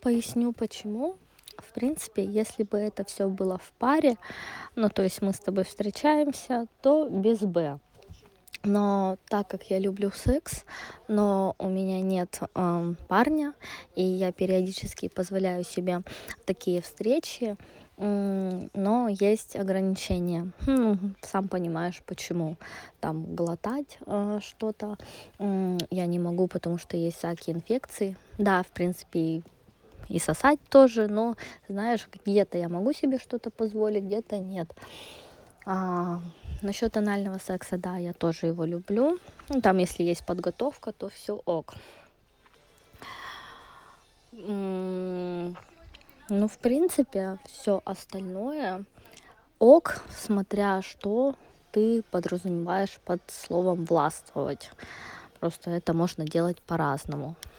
Поясню почему. В принципе, если бы это все было в паре, ну, то есть мы с тобой встречаемся, то без «б». Но так как я люблю секс, но у меня нет парня, и я периодически позволяю себе такие встречи, но есть ограничения. Сам понимаешь, почему. Там глотать что-то я не могу, потому что есть всякие инфекции. Да, в принципе, и сосать тоже, но, знаешь, где-то я могу себе что-то позволить, где-то нет. А, Насчет анального секса, да, я тоже его люблю. Ну, там, если есть подготовка, то все ок. М, Ну, в принципе, все остальное ок, смотря что ты подразумеваешь под словом властвовать. Просто это можно делать по-разному.